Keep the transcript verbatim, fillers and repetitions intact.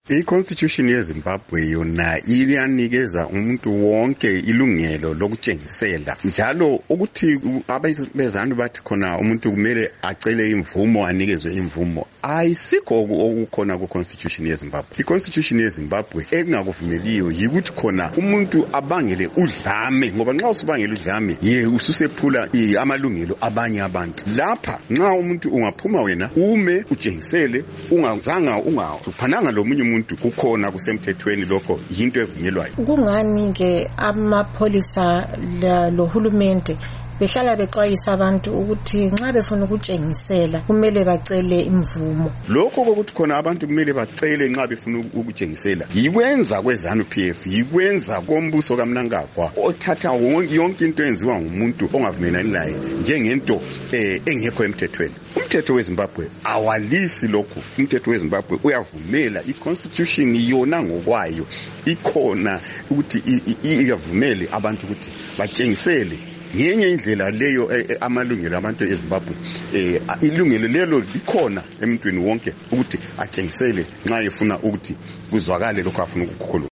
I-Constitution yeZimbabwe yona iyanikeza umuntu wonke ilungelo lokutshengisela njalo ukuthi abezantu bathi khona umuntu kumele acele imvumo anikezwe imvumo ayisikho okukhona ku-Constitution yeZimbabwe. I-Constitution yeZimbabwe engakuvumeliyo yikuthi khona umuntu abangele udlame, ngoba nxa usubangela udlame ye ususephula amalungelo abanye abantu. Lapha nxa umuntu ungaphuma wena ume utshengisele ungazanga ungaphananga lomunye umuntu kukhona kusemthethweni lokho yinto evunyelwayo. Kungani ke amapholisa lohulumende behlala bexwayisa abantu ukuthi nxa befuna ukutshengisela kumele bacele imvumo? Lokho kokuthi khona abantu kumele bacele nxa befuna ukutshengisela yikwenza kwezanu P F, yikwenza kombuso kaMnangagwa othatha yonke into enziwa ngumuntu ongavumelani naye njengento engekho emthethweni. Umthetho weZimbabwe awalisi lokho. Umthetho weZimbabwe uyavumela, i-Constitution yona ngokwayo ikhona ukuthi iyavumele abantu ukuthi batshengisele ngenye indlela leyo amalungelo abantu eZimbabwe ilungelo lelo likhona emntwini wonke ukuthi atshengisele nxa efuna ukuthi kuzwakale lokho afuna ukukhuluma.